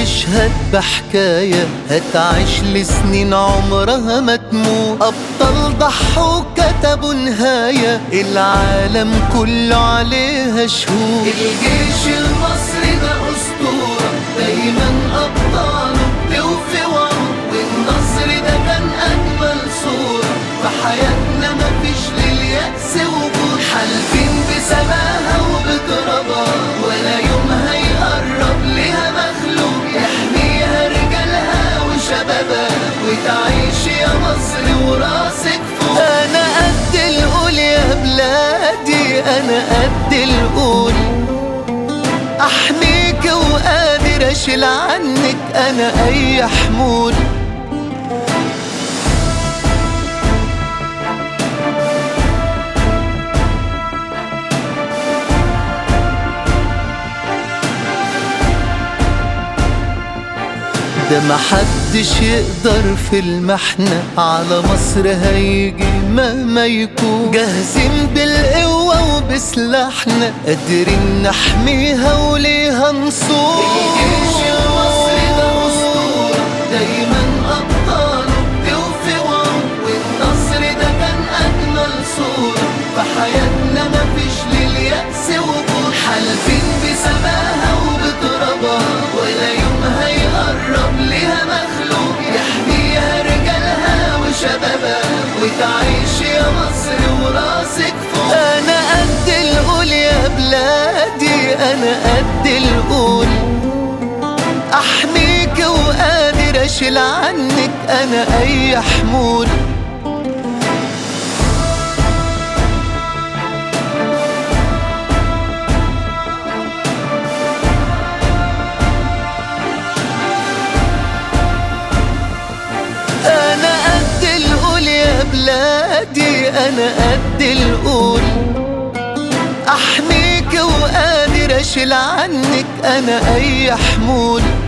تشهد بحكاية هتعيش لسنين عمرها ما تموت. أبطال ضحوا كتبوا نهاية العالم كله عليها شهود. الجيش المصري ده أسطورة دايما أبطاله بتوفي وعود، والنصر ده كان أجمل صورة في حياتنا مفيش لليأس وجود. حالفين بسماها وبترابها ولا يوم هيقرب لها مخلوق، يحميها رجالها وشبابها وتعيش يا مصر وراسك فوق. أنا قد القول يا بلادي، أنا قد القول أحميك وقادر أشيل عنك أنا أي حمول. ده محدش يقدر في المحنة على مصر هيجي مهما يكون. جاهزين بالقوة وبسلاحنا قادرين نحميها وليها نصور. الجيش المصري ده أسطورة دايما أبطاله بتوفي وعود، والنصر ده كان أجمل صورة في حياتنا مفيش لليأس وجود. حالفين بسماها وبترابها ولا يوم هيقرب لها مخلوق، يحميها رجالها وشبابها وتعيش يا مصر وراسك فوق. أنا قد القول يا بلادي، أنا قد القول أحميك وقادر أشيل عنك أنا أي حمول. بلادي أنا قد القول أحميك وقادر أشيل عنك أنا أي حمول.